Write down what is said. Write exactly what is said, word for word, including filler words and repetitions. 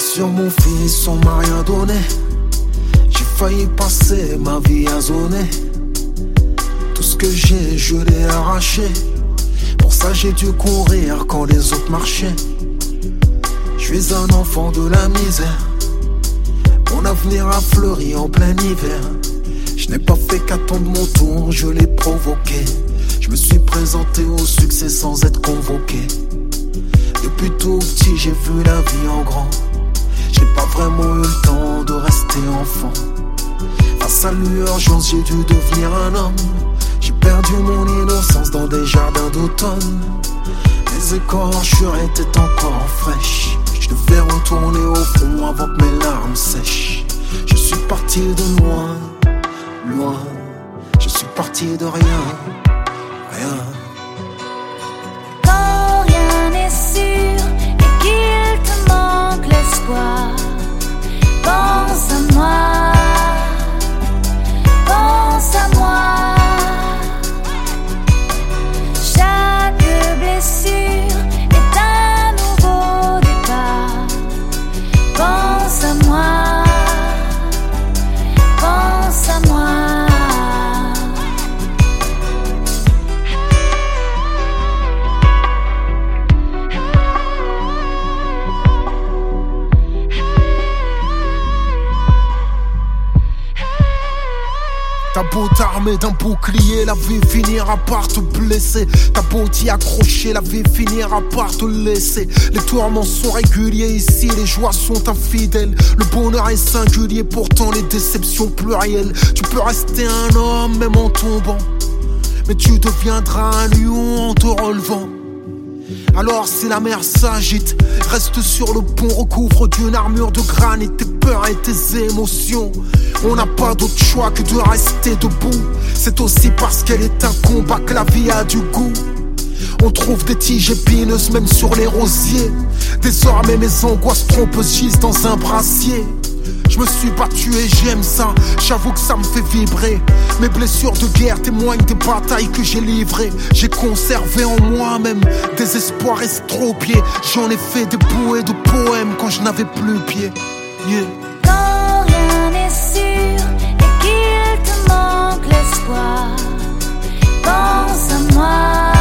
Sur mon fils, on m'a rien donné. J'ai failli passer ma vie à zoner. Tout ce que j'ai, je l'ai arraché. Pour ça j'ai dû courir quand les autres marchaient. Je suis un enfant de la misère. Mon avenir a fleuri en plein hiver. Je n'ai pas fait qu'attendre mon tour, je l'ai provoqué. Je me suis présenté au succès sans être convoqué. Depuis tout petit j'ai vu la vie en grand. J'ai pas vraiment eu le temps de rester enfant. Face à l'urgence j'ai dû devenir un homme. J'ai perdu mon innocence dans des jardins d'automne. Les écorchures étaient encore fraîches. Je devais retourner au fond avant que mes larmes sèchent. Je suis parti de loin, loin. Je suis parti de rien, rien. Quand rien n'est sûr et qu'il te manque l'espoir, pense à moi, pense à moi. Chaque blessure est un nouveau départ. Pense à moi, pense à moi. T'as beau t'armer d'un bouclier, la vie finira par te blesser. T'as beau t'y accrocher, la vie finira par te laisser. Les tourments sont réguliers ici, les joies sont infidèles. Le bonheur est singulier, pourtant les déceptions plurielles. Tu peux rester un homme même en tombant, mais tu deviendras un lion en te relevant. Alors si la mer s'agite, reste sur le pont, recouvre d'une armure de granit tes peurs et tes émotions. On n'a pas d'autre choix que de rester debout. C'est aussi parce qu'elle est un combat que la vie a du goût. On trouve des tiges épineuses même sur les rosiers. Désormais mes angoisses trompeuses gisent dans un brassier. Je me suis battu et j'aime ça, j'avoue que ça me fait vibrer. Mes blessures de guerre témoignent des batailles que j'ai livrées. J'ai conservé en moi-même des espoirs estropiés. J'en ai fait des bouées de poèmes quand je n'avais plus pied. Yeah. Quand rien n'est sûr et qu'il te manque l'espoir, pense à moi.